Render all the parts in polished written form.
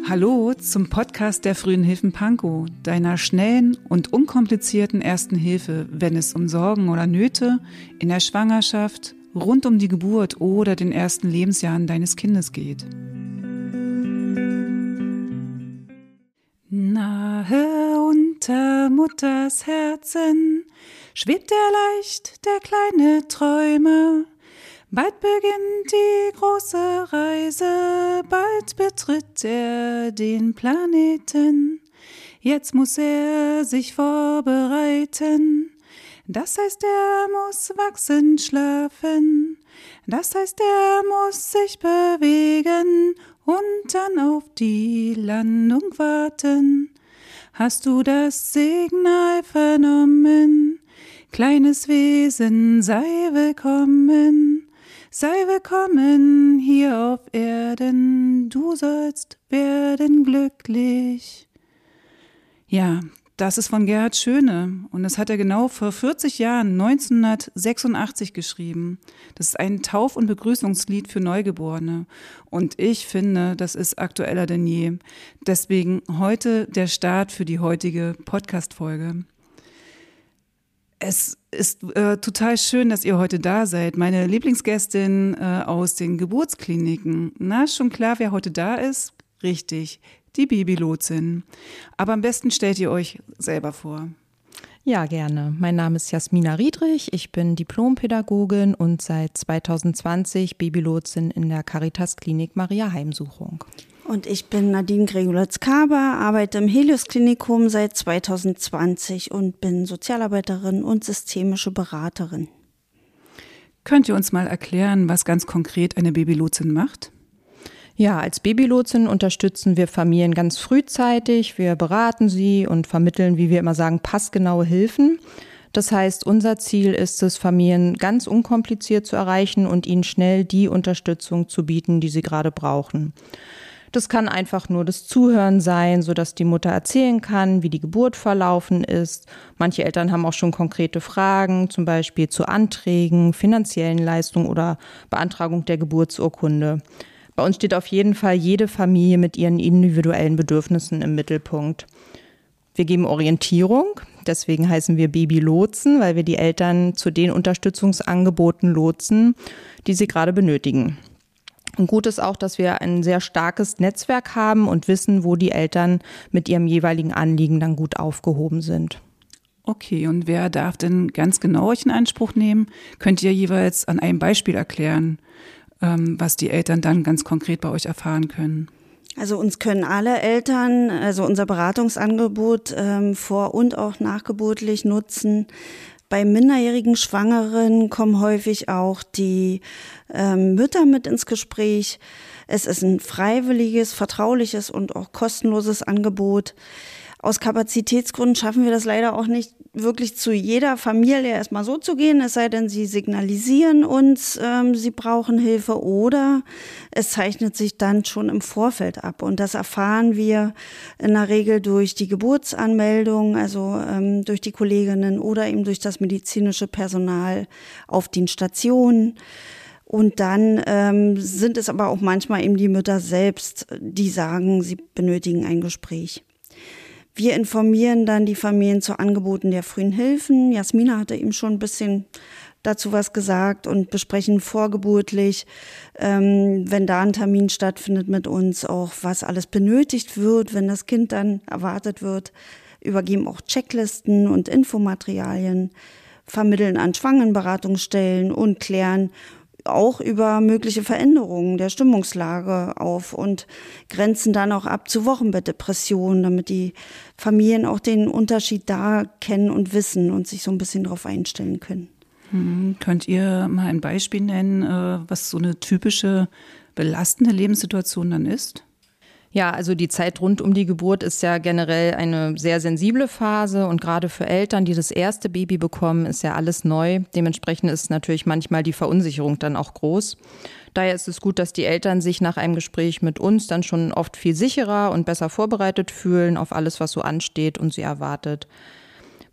Hallo zum Podcast der Frühen Hilfen Pankow, deiner schnellen und unkomplizierten ersten Hilfe, wenn es um Sorgen oder Nöte in der Schwangerschaft, rund um die Geburt oder den ersten Lebensjahren deines Kindes geht. Nahe unter Mutters Herzen schwebt leicht der kleine Träumer. Bald beginnt die große Reise, bald betritt er den Planeten. Jetzt muss er sich vorbereiten, das heißt, er muss wachsen, schlafen. Das heißt, er muss sich bewegen und dann auf die Landung warten. Hast du das Signal vernommen? Kleines Wesen, sei willkommen. Sei willkommen hier auf Erden, du sollst werden glücklich. Ja, das ist von Gerhard Schöne und das hat er genau vor 40 Jahren, 1986 geschrieben. Das ist ein Tauf- und Begrüßungslied für Neugeborene und ich finde, das ist aktueller denn je. Deswegen heute der Start für die heutige Podcast-Folge. Es ist total schön, dass ihr heute da seid. Meine Lieblingsgästin aus den Geburtskliniken. Na, schon klar, wer heute da ist? Richtig, die Babylotsin. Aber am besten stellt ihr euch selber vor. Ja, gerne. Mein Name ist Jasmina Riedrich. Ich bin Diplompädagogin und seit 2020 Babylotsin in der Caritas-Klinik Maria Heimsuchung. Und ich bin Nadine Gregulitz-Kaber, arbeite im Helios-Klinikum seit 2020 und bin Sozialarbeiterin und systemische Beraterin. Könnt ihr uns mal erklären, was ganz konkret eine Babylotsin macht? Ja, als Babylotsin unterstützen wir Familien ganz frühzeitig. Wir beraten sie und vermitteln, wie wir immer sagen, passgenaue Hilfen. Das heißt, unser Ziel ist es, Familien ganz unkompliziert zu erreichen und ihnen schnell die Unterstützung zu bieten, die sie gerade brauchen. Das kann einfach nur das Zuhören sein, sodass die Mutter erzählen kann, wie die Geburt verlaufen ist. Manche Eltern haben auch schon konkrete Fragen, zum Beispiel zu Anträgen, finanziellen Leistungen oder Beantragung der Geburtsurkunde. Bei uns steht auf jeden Fall jede Familie mit ihren individuellen Bedürfnissen im Mittelpunkt. Wir geben Orientierung, deswegen heißen wir Babylotsen, weil wir die Eltern zu den Unterstützungsangeboten lotsen, die sie gerade benötigen. Und gut ist auch, dass wir ein sehr starkes Netzwerk haben und wissen, wo die Eltern mit ihrem jeweiligen Anliegen dann gut aufgehoben sind. Okay, und wer darf denn ganz genau euch in Anspruch nehmen? Könnt ihr jeweils an einem Beispiel erklären, was die Eltern dann ganz konkret bei euch erfahren können? Also uns können alle Eltern, also unser Beratungsangebot vor- und auch nachgeburtlich nutzen. Bei minderjährigen Schwangeren kommen häufig auch die Mütter mit ins Gespräch. Es ist ein freiwilliges, vertrauliches und auch kostenloses Angebot. Aus Kapazitätsgründen schaffen wir das leider auch nicht, wirklich zu jeder Familie erstmal so zu gehen, es sei denn, sie signalisieren uns, sie brauchen Hilfe oder es zeichnet sich dann schon im Vorfeld ab. Und das erfahren wir in der Regel durch die Geburtsanmeldung, also durch die Kolleginnen oder eben durch das medizinische Personal auf den Stationen. Und dann sind es aber auch manchmal eben die Mütter selbst, die sagen, sie benötigen ein Gespräch. Wir informieren dann die Familien zu Angeboten der frühen Hilfen. Jasmina hatte eben schon ein bisschen dazu was gesagt und besprechen vorgeburtlich, wenn da ein Termin stattfindet mit uns, auch was alles benötigt wird, wenn das Kind dann erwartet wird. Übergeben auch Checklisten und Infomaterialien, vermitteln an Schwangerenberatungsstellen und klären auch über mögliche Veränderungen der Stimmungslage auf und grenzen dann auch ab zu Wochenbettdepressionen, damit die Familien auch den Unterschied da kennen und wissen und sich so ein bisschen darauf einstellen können. Könnt ihr mal ein Beispiel nennen, was so eine typische belastende Lebenssituation dann ist? Ja, also die Zeit rund um die Geburt ist ja generell eine sehr sensible Phase und gerade für Eltern, die das erste Baby bekommen, ist ja alles neu. Dementsprechend ist natürlich manchmal die Verunsicherung dann auch groß. Daher ist es gut, dass die Eltern sich nach einem Gespräch mit uns dann schon oft viel sicherer und besser vorbereitet fühlen auf alles, was so ansteht und sie erwartet.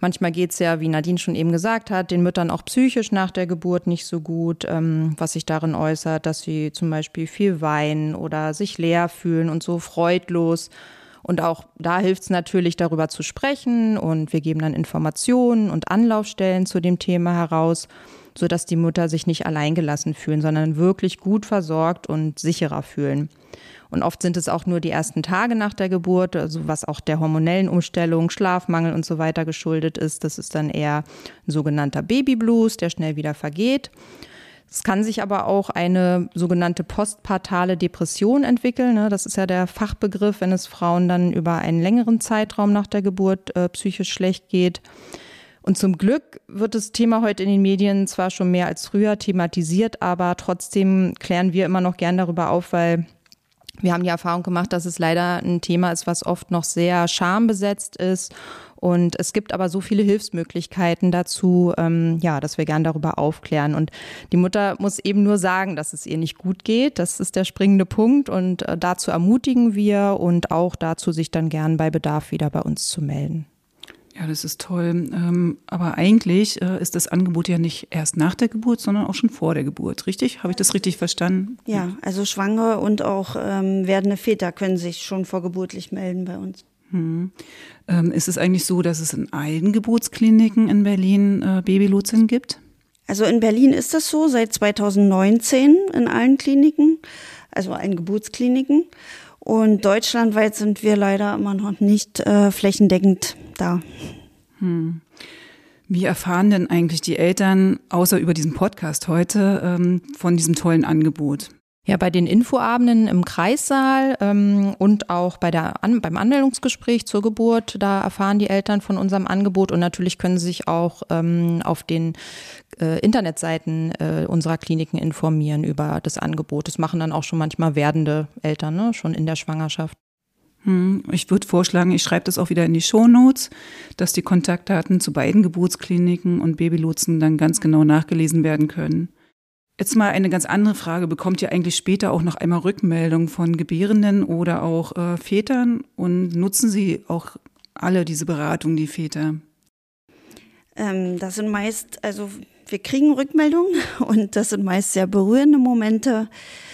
Manchmal geht es ja, wie Nadine schon eben gesagt hat, den Müttern auch psychisch nach der Geburt nicht so gut, was sich darin äußert, dass sie zum Beispiel viel weinen oder sich leer fühlen und so freudlos. Und auch da hilft es natürlich, darüber zu sprechen, und wir geben dann Informationen und Anlaufstellen zu dem Thema heraus, sodass die Mütter sich nicht alleingelassen fühlen, sondern wirklich gut versorgt und sicherer fühlen. Und oft sind es auch nur die ersten Tage nach der Geburt, also was auch der hormonellen Umstellung, Schlafmangel und so weiter geschuldet ist. Das ist dann eher ein sogenannter Babyblues, der schnell wieder vergeht. Es kann sich aber auch eine sogenannte postpartale Depression entwickeln. Das ist ja der Fachbegriff, wenn es Frauen dann über einen längeren Zeitraum nach der Geburt psychisch schlecht geht. Und zum Glück wird das Thema heute in den Medien zwar schon mehr als früher thematisiert, aber trotzdem klären wir immer noch gern darüber auf, weil wir haben die Erfahrung gemacht, dass es leider ein Thema ist, was oft noch sehr schambesetzt ist. Und es gibt aber so viele Hilfsmöglichkeiten dazu, dass wir gern darüber aufklären. Und die Mutter muss eben nur sagen, dass es ihr nicht gut geht. Das ist der springende Punkt. Und dazu ermutigen wir und auch dazu, sich dann gern bei Bedarf wieder bei uns zu melden. Ja, das ist toll. Aber eigentlich ist das Angebot ja nicht erst nach der Geburt, sondern auch schon vor der Geburt, richtig? Habe ich das richtig verstanden? Ja, also Schwangere und auch werdende Väter können sich schon vorgeburtlich melden bei uns. Ist es eigentlich so, dass es in allen Geburtskliniken in Berlin Babylotsen gibt? Also in Berlin ist das so, seit 2019 in allen Kliniken, also allen Geburtskliniken. Und deutschlandweit sind wir leider immer noch nicht flächendeckend da. Wie erfahren denn eigentlich die Eltern, außer über diesen Podcast heute, von diesem tollen Angebot? Ja, bei den Infoabenden im Kreissaal und auch beim Anmeldungsgespräch zur Geburt, da erfahren die Eltern von unserem Angebot, und natürlich können sie sich auch auf den Internetseiten unserer Kliniken informieren über das Angebot. Das machen dann auch schon manchmal werdende Eltern, schon in der Schwangerschaft. Ich würde vorschlagen, ich schreibe das auch wieder in die Shownotes, dass die Kontaktdaten zu beiden Geburtskliniken und Babylotsen dann ganz genau nachgelesen werden können. Jetzt mal eine ganz andere Frage. Bekommt ihr eigentlich später auch noch einmal Rückmeldung von Gebärenden oder auch Vätern? Und nutzen sie auch alle diese Beratung, die Väter? Das sind meist, also wir kriegen Rückmeldungen, und das sind meist sehr berührende Momente,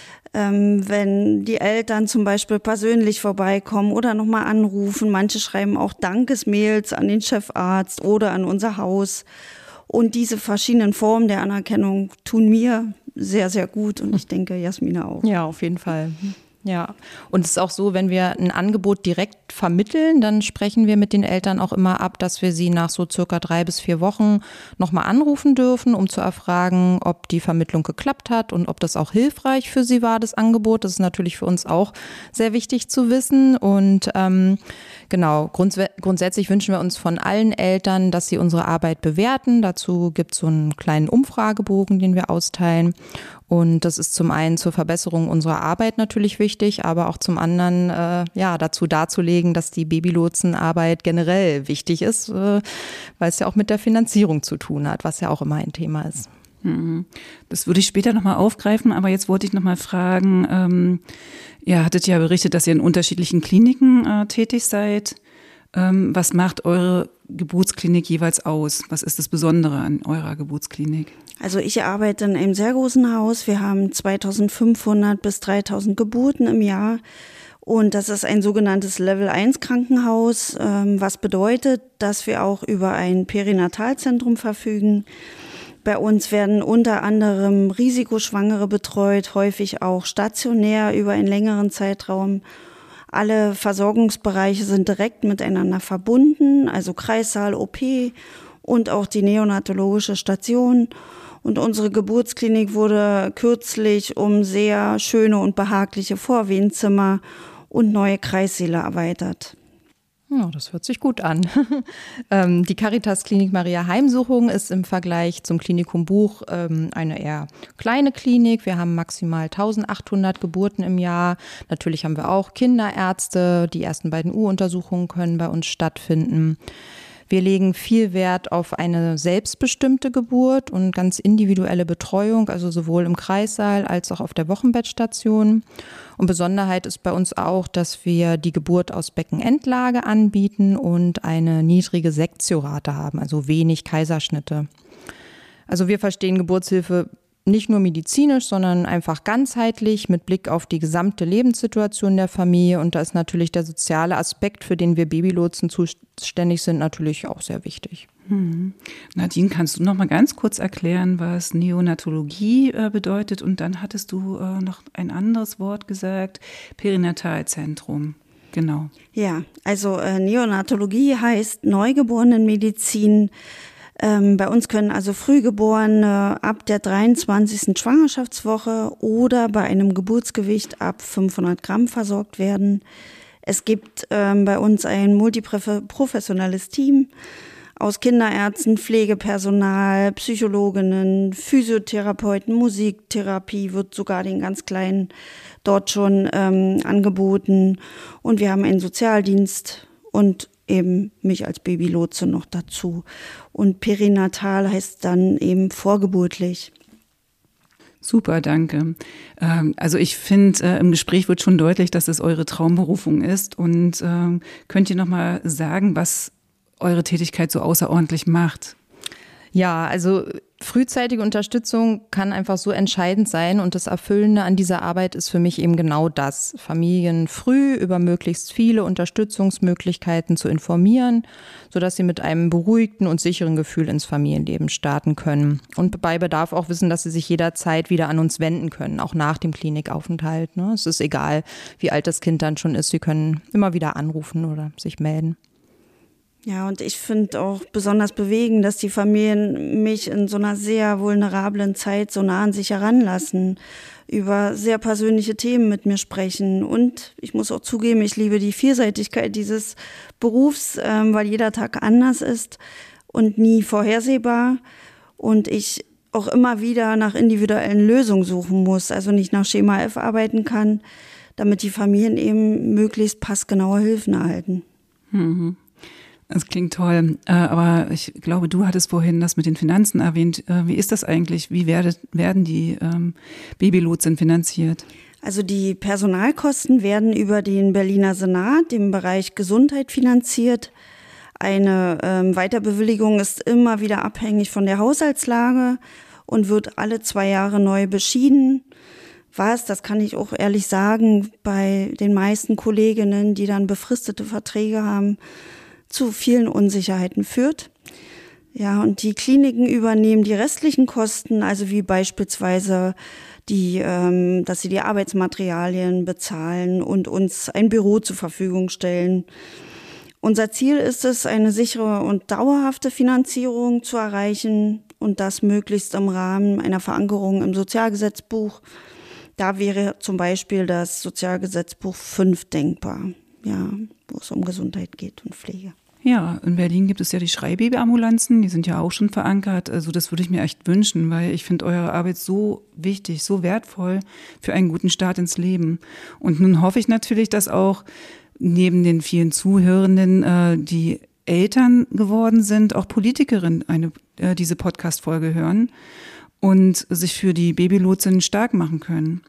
wenn die Eltern zum Beispiel persönlich vorbeikommen oder nochmal anrufen. Manche schreiben auch Dankesmails an den Chefarzt oder an unser Haus. Und diese verschiedenen Formen der Anerkennung tun mir sehr, sehr gut, und ich denke, Jasmina auch. Ja, auf jeden Fall. Ja, und es ist auch so, wenn wir ein Angebot direkt vermitteln, dann sprechen wir mit den Eltern auch immer ab, dass wir sie nach so circa 3 bis 4 Wochen nochmal anrufen dürfen, um zu erfragen, ob die Vermittlung geklappt hat und ob das auch hilfreich für sie war, das Angebot. Das ist natürlich für uns auch sehr wichtig zu wissen. Und genau, grundsätzlich wünschen wir uns von allen Eltern, dass sie unsere Arbeit bewerten. Dazu gibt es so einen kleinen Umfragebogen, den wir austeilen. Und das ist zum einen zur Verbesserung unserer Arbeit natürlich wichtig, aber auch zum anderen dazu darzulegen, dass die Babylotsenarbeit generell wichtig ist, weil es ja auch mit der Finanzierung zu tun hat, was ja auch immer ein Thema ist. Das würde ich später nochmal aufgreifen, aber jetzt wollte ich nochmal fragen, ihr hattet ja berichtet, dass ihr in unterschiedlichen Kliniken tätig seid. Was macht eure Geburtsklinik jeweils aus? Was ist das Besondere an eurer Geburtsklinik? Also ich arbeite in einem sehr großen Haus. Wir haben 2500 bis 3000 Geburten im Jahr. Und das ist ein sogenanntes Level-1-Krankenhaus, was bedeutet, dass wir auch über ein Perinatalzentrum verfügen. Bei uns werden unter anderem Risikoschwangere betreut, häufig auch stationär über einen längeren Zeitraum. Alle Versorgungsbereiche sind direkt miteinander verbunden, also Kreissaal, OP und auch die neonatologische Station. Und unsere Geburtsklinik wurde kürzlich um sehr schöne und behagliche Vorwehenzimmer und neue Kreissäle erweitert. Ja, das hört sich gut an. Die Caritas-Klinik Maria Heimsuchung ist im Vergleich zum Klinikum Buch eine eher kleine Klinik. Wir haben maximal 1800 Geburten im Jahr. Natürlich haben wir auch Kinderärzte. Die ersten beiden U-Untersuchungen können bei uns stattfinden. Wir legen viel Wert auf eine selbstbestimmte Geburt und ganz individuelle Betreuung, also sowohl im Kreissaal als auch auf der Wochenbettstation. Und Besonderheit ist bei uns auch, dass wir die Geburt aus Beckenendlage anbieten und eine niedrige Sektiorate haben, also wenig Kaiserschnitte. Also wir verstehen Geburtshilfe nicht nur medizinisch, sondern einfach ganzheitlich mit Blick auf die gesamte Lebenssituation der Familie. Und da ist natürlich der soziale Aspekt, für den wir Babylotsen zuständig sind, natürlich auch sehr wichtig. Nadine, kannst du noch mal ganz kurz erklären, was Neonatologie bedeutet? Und dann hattest du noch ein anderes Wort gesagt, Perinatalzentrum. Genau. Ja, also Neonatologie heißt Neugeborenenmedizin. Bei uns können also Frühgeborene ab der 23. Schwangerschaftswoche oder bei einem Geburtsgewicht ab 500 Gramm versorgt werden. Es gibt bei uns ein multiprofessionelles Team aus Kinderärzten, Pflegepersonal, Psychologinnen, Physiotherapeuten, Musiktherapie wird sogar den ganz Kleinen dort schon angeboten. Und wir haben einen Sozialdienst und eben mich als Babylotse noch dazu. Und perinatal heißt dann eben vorgeburtlich. Super, danke. Also ich finde, im Gespräch wird schon deutlich, dass es eure Traumberufung ist. Und könnt ihr noch mal sagen, was eure Tätigkeit so außerordentlich macht? Ja, also frühzeitige Unterstützung kann einfach so entscheidend sein und das Erfüllende an dieser Arbeit ist für mich eben genau das, Familien früh über möglichst viele Unterstützungsmöglichkeiten zu informieren, sodass sie mit einem beruhigten und sicheren Gefühl ins Familienleben starten können. Und bei Bedarf auch wissen, dass sie sich jederzeit wieder an uns wenden können, auch nach dem Klinikaufenthalt. Es ist egal, wie alt das Kind dann schon ist, sie können immer wieder anrufen oder sich melden. Ja, und ich finde auch besonders bewegend, dass die Familien mich in so einer sehr vulnerablen Zeit so nah an sich heranlassen, über sehr persönliche Themen mit mir sprechen. Und ich muss auch zugeben, ich liebe die Vielseitigkeit dieses Berufs, weil jeder Tag anders ist und nie vorhersehbar. Und ich auch immer wieder nach individuellen Lösungen suchen muss, also nicht nach Schema F arbeiten kann, damit die Familien eben möglichst passgenaue Hilfen erhalten. Mhm. Das klingt toll, aber ich glaube, du hattest vorhin das mit den Finanzen erwähnt. Wie ist das eigentlich? Wie werden die Babylotsen finanziert? Also die Personalkosten werden über den Berliner Senat, dem Bereich Gesundheit, finanziert. Eine Weiterbewilligung ist immer wieder abhängig von der Haushaltslage und wird alle 2 Jahre neu beschieden. Das kann ich auch ehrlich sagen, bei den meisten Kolleginnen, die dann befristete Verträge haben, zu vielen Unsicherheiten führt. Ja, und die Kliniken übernehmen die restlichen Kosten, also wie beispielsweise dass sie die Arbeitsmaterialien bezahlen und uns ein Büro zur Verfügung stellen. Unser Ziel ist es, eine sichere und dauerhafte Finanzierung zu erreichen und das möglichst im Rahmen einer Verankerung im Sozialgesetzbuch. Da wäre zum Beispiel das Sozialgesetzbuch 5 denkbar, ja, wo es um Gesundheit geht und Pflege. Ja, in Berlin gibt es ja die Schreibabyambulanzen, die sind ja auch schon verankert. Also das würde ich mir echt wünschen, weil ich finde eure Arbeit so wichtig, so wertvoll für einen guten Start ins Leben. Und nun hoffe ich natürlich, dass auch neben den vielen Zuhörenden, die Eltern geworden sind, auch Politikerinnen diese Podcast-Folge hören und sich für die Babylotsinnen stark machen können.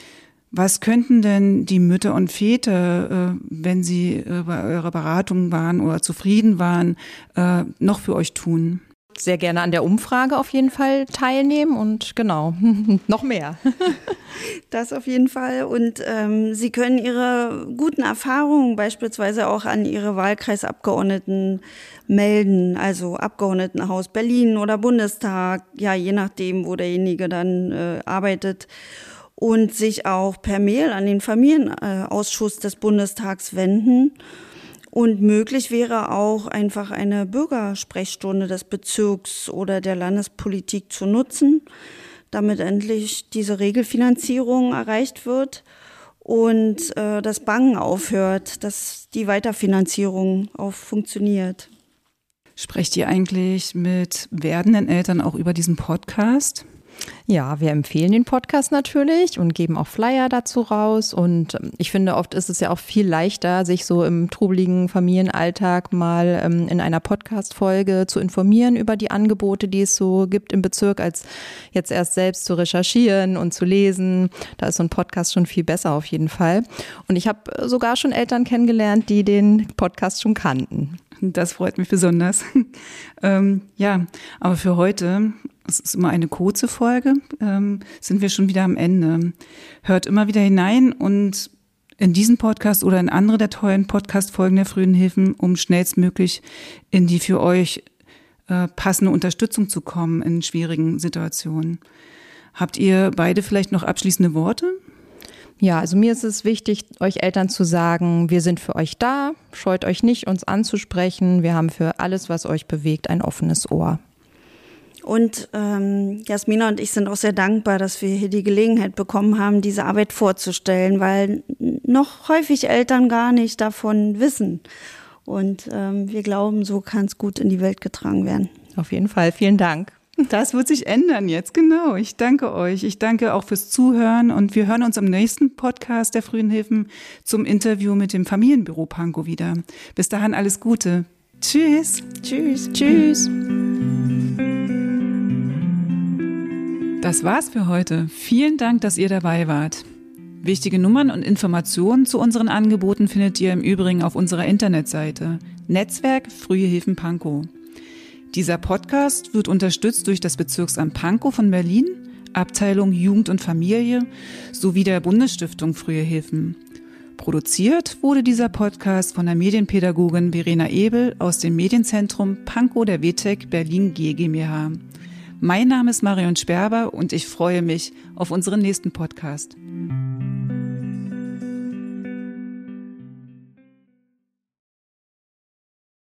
Was könnten denn die Mütter und Väter, wenn sie bei eurer Beratung waren oder zufrieden waren, noch für euch tun? Sehr gerne an der Umfrage auf jeden Fall teilnehmen und genau, noch mehr. Das auf jeden Fall. Und Sie können Ihre guten Erfahrungen beispielsweise auch an Ihre Wahlkreisabgeordneten melden, also Abgeordnetenhaus Berlin oder Bundestag, ja, je nachdem, wo derjenige dann arbeitet. Und sich auch per Mail an den Familienausschuss des Bundestags wenden. Und möglich wäre auch einfach eine Bürgersprechstunde des Bezirks oder der Landespolitik zu nutzen, damit endlich diese Regelfinanzierung erreicht wird und das Bangen aufhört, dass die Weiterfinanzierung auch funktioniert. Sprecht ihr eigentlich mit werdenden Eltern auch über diesen Podcast? Ja, wir empfehlen den Podcast natürlich und geben auch Flyer dazu raus. Und ich finde, oft ist es ja auch viel leichter, sich so im trubeligen Familienalltag mal in einer Podcast-Folge zu informieren über die Angebote, die es so gibt im Bezirk, als jetzt erst selbst zu recherchieren und zu lesen. Da ist so ein Podcast schon viel besser auf jeden Fall. Und ich habe sogar schon Eltern kennengelernt, die den Podcast schon kannten. Das freut mich besonders. Ja, aber für heute, es ist immer eine kurze Folge, sind wir schon wieder am Ende. Hört immer wieder hinein und in diesen Podcast oder in andere der tollen Podcast-Folgen der Frühen Hilfen, um schnellstmöglich in die für euch passende Unterstützung zu kommen in schwierigen Situationen. Habt ihr beide vielleicht noch abschließende Worte? Ja, also mir ist es wichtig, euch Eltern zu sagen, wir sind für euch da, scheut euch nicht, uns anzusprechen. Wir haben für alles, was euch bewegt, ein offenes Ohr. Und Jasmina und ich sind auch sehr dankbar, dass wir hier die Gelegenheit bekommen haben, diese Arbeit vorzustellen, weil noch häufig Eltern gar nicht davon wissen. Und wir glauben, so kann es gut in die Welt getragen werden. Auf jeden Fall, vielen Dank. Das wird sich ändern jetzt, genau. Ich danke euch. Ich danke auch fürs Zuhören und wir hören uns im nächsten Podcast der Frühen Hilfen zum Interview mit dem Familienbüro Pankow wieder. Bis dahin alles Gute. Tschüss. Tschüss. Tschüss. Das war's für heute. Vielen Dank, dass ihr dabei wart. Wichtige Nummern und Informationen zu unseren Angeboten findet ihr im Übrigen auf unserer Internetseite Netzwerk Frühe Hilfen Pankow. Dieser Podcast wird unterstützt durch das Bezirksamt Pankow von Berlin, Abteilung Jugend und Familie sowie der Bundesstiftung Frühe Hilfen. Produziert wurde dieser Podcast von der Medienpädagogin Verena Ebel aus dem Medienzentrum Pankow der WTEC Berlin GmbH. Mein Name ist Marion Sperber und ich freue mich auf unseren nächsten Podcast.